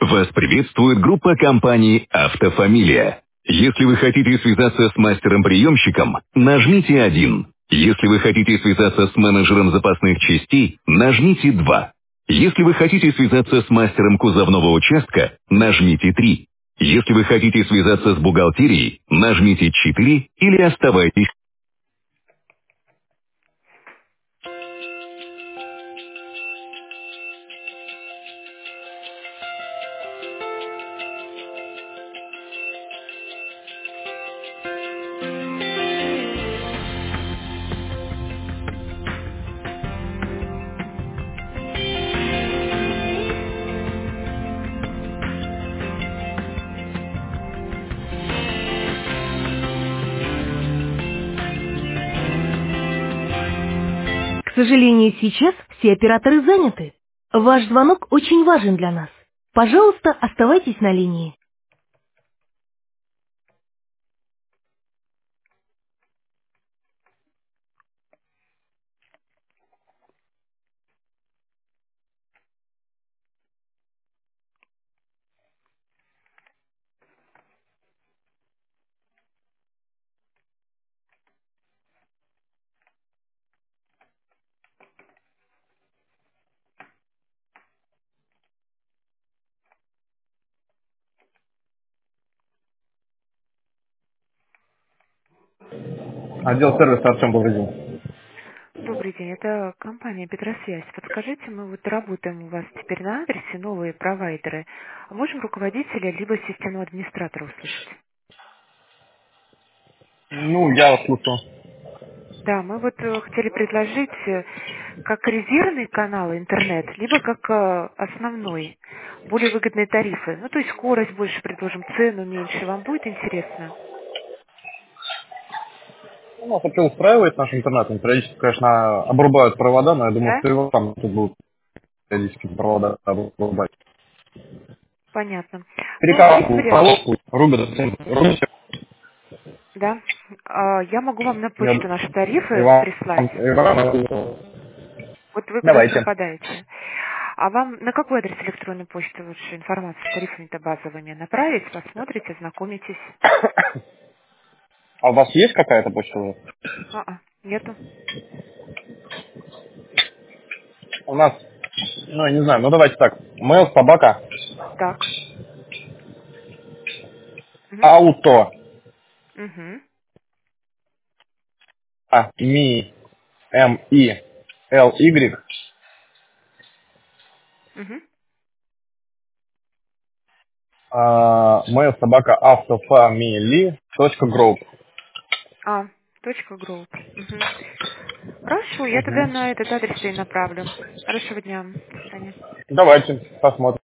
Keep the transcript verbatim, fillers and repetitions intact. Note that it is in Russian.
Вас приветствует группа компаний «Автофамилия». Если вы хотите связаться с мастером-приемщиком, нажмите один. Если вы хотите связаться с менеджером запасных частей, нажмите два. Если вы хотите связаться с мастером кузовного участка, нажмите три. Если вы хотите связаться с бухгалтерией, нажмите четыре или оставайтесь. К сожалению, сейчас все операторы заняты. Ваш звонок очень важен для нас. Пожалуйста, оставайтесь на линии. Отдел сервиса, Артем, добрый день. Добрый день, это компания Петросвязь. Подскажите, мы вот работаем у вас теперь на адресе, новые провайдеры. А можем руководителя либо системного администратора услышать? Ну, я вас слушаю. Да, мы вот э, хотели предложить э, как резервный канал интернет, либо как э, основной, более выгодные тарифы. Ну, то есть скорость больше предложим, цену меньше. Вам будет интересно? Ну, нас вообще устраивает наш интернет. Он периодически, конечно, обрубают провода, но я думаю, Да? что его там тут будут периодически провода обрубать. Понятно. Ну, есть Перекалку, вариант. полоску, рубят, рубят. Да. А, я могу вам на Я- почту наши тарифы Иван, прислать. Иван, Вот вы куда-то давайте. пропадаете. А вам на какой адрес электронной почты лучше информацию с тарифами-то базовыми направить? Посмотрите, знакомитесь. А у вас есть какая-то почта уже? А, нету. У нас, ну, я не знаю, ну давайте так. Mail, собака, Так. Угу. ауто, Угу. а, ми, м, и, л, y, Угу. а, mail, собака, автофамили, точка, group. А, точка групп. Угу. Хорошо, я тогда на этот адрес и направлю. Хорошего дня. До свидания. Давайте посмотрим.